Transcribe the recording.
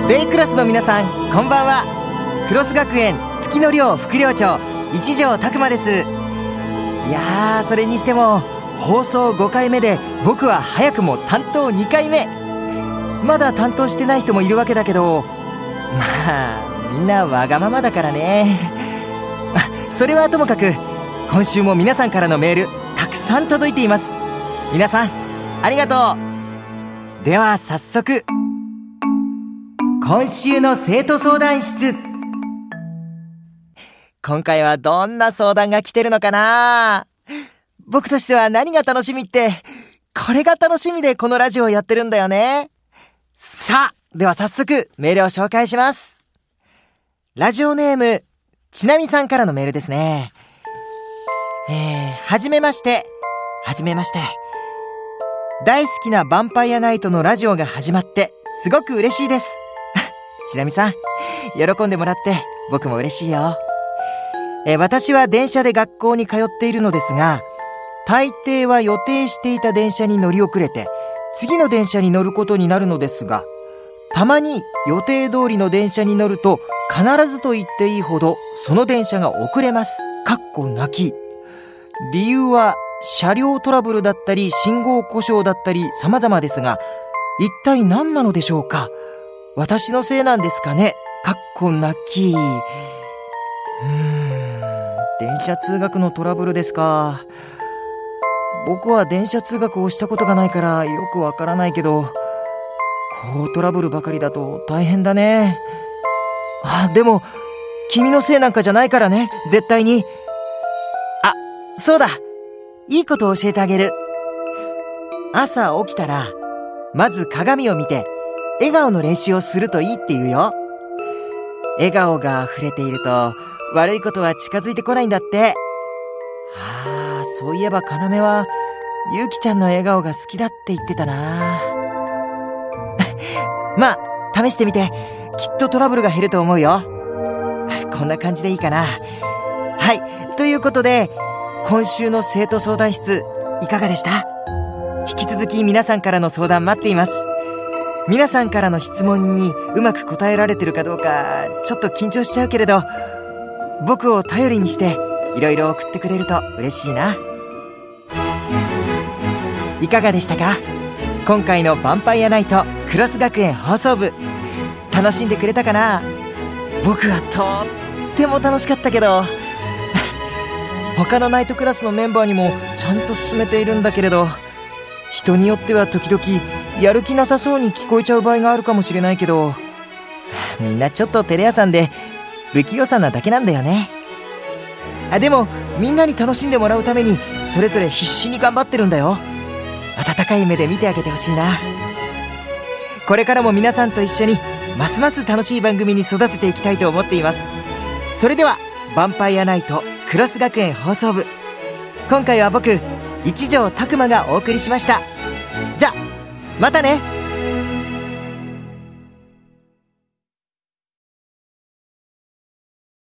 ベイクラスの皆さん、こんばんは。クロス学園月野寮副寮長一条拓馬です。いやー、それにしても放送5回目で僕は早くも担当2回目。まだ担当してない人もいるわけだけど、まあみんなわがままだからね。それはともかく、今週も皆さんからのメールたくさん届いています。皆さんありがとう。では早速、今週の生徒相談室。今回はどんな相談が来てるのかな。僕としては何が楽しみって、これが楽しみでこのラジオをやってるんだよね。さあ、では早速メールを紹介します。ラジオネームちなみさんからのメールですね。はじめまして。大好きなヴァンパイアナイトのラジオが始まってすごく嬉しいです。ちなみさん、喜んでもらって僕も嬉しいよ。私は電車で学校に通っているのですが、大抵は予定していた電車に乗り遅れて次の電車に乗ることになるのですが、たまに予定通りの電車に乗ると必ずと言っていいほどその電車が遅れます。泣き。理由は車両トラブルだったり信号故障だったり様々ですが、一体何なのでしょうか。私のせいなんですかね。泣き。電車通学のトラブルですか。僕は電車通学をしたことがないからよくわからないけど、こうトラブルばかりだと大変だね。でも君のせいなんかじゃないからね、絶対に。そうだ、いいことを教えてあげる。朝起きたらまず鏡を見て笑顔の練習をするといいって言うよ。笑顔が溢れていると悪いことは近づいてこないんだって。そういえば要はゆうきちゃんの笑顔が好きだって言ってたな。まあ試してみて、きっとトラブルが減ると思うよ。こんな感じでいいかな。はい、ということで今週の生徒相談室いかがでした？引き続き皆さんからの相談待っています。皆さんからの質問にうまく答えられてるかどうかちょっと緊張しちゃうけれど、僕を頼りにしていろいろ送ってくれると嬉しいな。いかがでしたか？今回のヴァンパイアナイトクロス学園放送部、楽しんでくれたかな？僕はとっても楽しかったけど他のナイトクラスのメンバーにもちゃんと進めているんだけれど、人によっては時々やる気なさそうに聞こえちゃう場合があるかもしれないけど、みんなちょっと照れ屋さんで不器用さなだけなんだよね。でもみんなに楽しんでもらうためにそれぞれ必死に頑張ってるんだよ。温かい目で見てあげてほしいな。これからも皆さんと一緒にますます楽しい番組に育てていきたいと思っています。それではヴァンパイアナイトクロス学園放送部、今回は僕一条拓馬がお送りしました。じゃまたね。